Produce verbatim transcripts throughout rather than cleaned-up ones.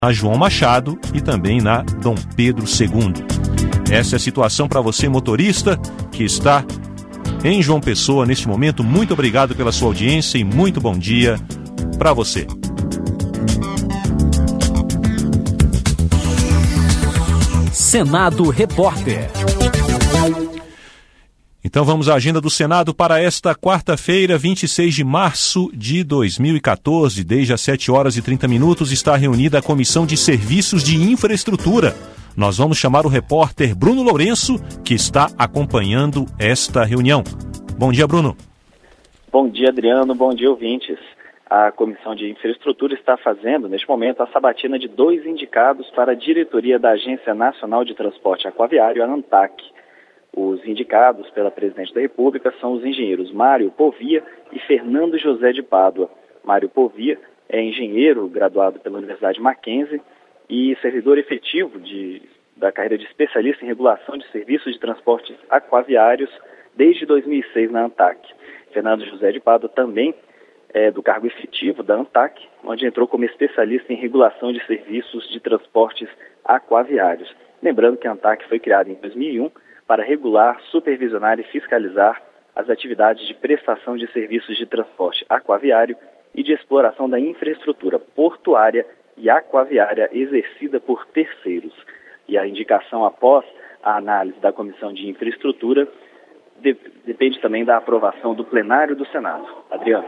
na João Machado e também na Dom Pedro segundo. Essa é a situação para você, motorista, que está em João Pessoa neste momento. Muito obrigado pela sua audiência e muito bom dia para você. Senado Repórter. Então vamos à agenda do Senado para esta quarta-feira, vinte e seis de março de dois mil e quatorze. Desde as sete horas e trinta minutos está reunida a Comissão de Serviços de Infraestrutura. Nós vamos chamar o repórter Bruno Lourenço, que está acompanhando esta reunião. Bom dia, Bruno. Bom dia, Adriano. Bom dia, ouvintes. A Comissão de Infraestrutura está fazendo, neste momento, a sabatina de dois indicados para a diretoria da Agência Nacional de Transporte Aquaviário, a ANTAQ. Os indicados pela Presidente da República são os engenheiros Mário Povia e Fernando José de Pádua. Mário Povia é engenheiro graduado pela Universidade Mackenzie e servidor efetivo de, da carreira de especialista em regulação de serviços de transportes aquaviários desde dois mil e seis na ANTAQ. Fernando José de Pádua também é do cargo efetivo da ANTAQ, onde entrou como especialista em regulação de serviços de transportes aquaviários. Lembrando que a ANTAQ foi criada em dois mil e um para regular, supervisionar e fiscalizar as atividades de prestação de serviços de transporte aquaviário e de exploração da infraestrutura portuária e aquaviária exercida por terceiros. E a indicação após a análise da Comissão de Infraestrutura de, depende também da aprovação do plenário do Senado. Adriano.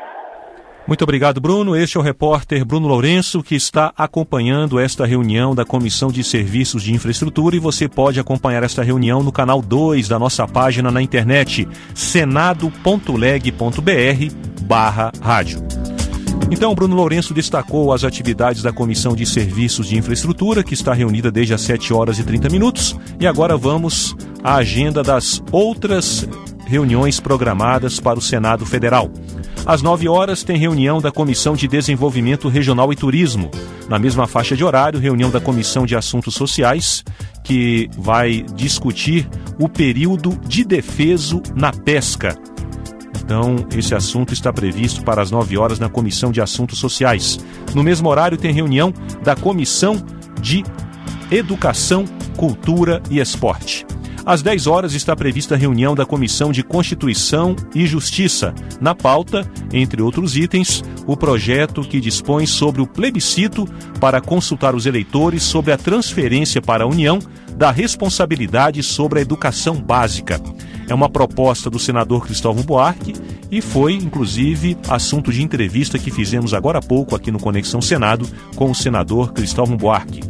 Muito obrigado, Bruno. Este é o repórter Bruno Lourenço, que está acompanhando esta reunião da Comissão de Serviços de Infraestrutura, e você pode acompanhar esta reunião no canal dois da nossa página na internet, senado ponto leg ponto br barra rádio. Então, Bruno Lourenço destacou as atividades da Comissão de Serviços de Infraestrutura, que está reunida desde as sete horas e trinta minutos, e agora vamos à agenda das outras reuniões programadas para o Senado Federal. Às nove horas tem reunião da Comissão de Desenvolvimento Regional e Turismo. Na mesma faixa de horário, reunião da Comissão de Assuntos Sociais, que vai discutir o período de defeso na pesca. Então, esse assunto está previsto para as nove horas na Comissão de Assuntos Sociais. No mesmo horário tem reunião da Comissão de Educação, Cultura e Esporte. Às dez horas está prevista a reunião da Comissão de Constituição e Justiça. Na pauta, entre outros itens, o projeto que dispõe sobre o plebiscito para consultar os eleitores sobre a transferência para a União da responsabilidade sobre a educação básica. É uma proposta do senador Cristóvão Buarque e foi, inclusive, assunto de entrevista que fizemos agora há pouco aqui no Conexão Senado com o senador Cristóvão Buarque.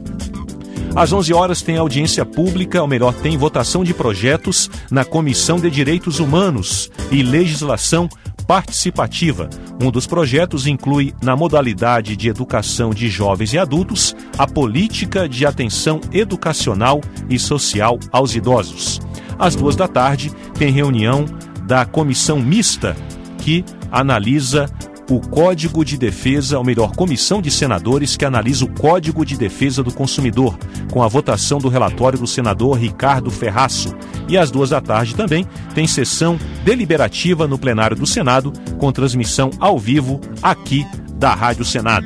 Às onze horas tem audiência pública, ou melhor, tem votação de projetos na Comissão de Direitos Humanos e Legislação Participativa. Um dos projetos inclui, na modalidade de educação de jovens e adultos, a política de atenção educacional e social aos idosos. Às duas da tarde tem reunião da Comissão Mista, que analisa o Código de Defesa, ou melhor, Comissão de Senadores que analisa o Código de Defesa do Consumidor, com a votação do relatório do senador Ricardo Ferraço. E às duas da tarde também tem sessão deliberativa no plenário do Senado, com transmissão ao vivo aqui da Rádio Senado.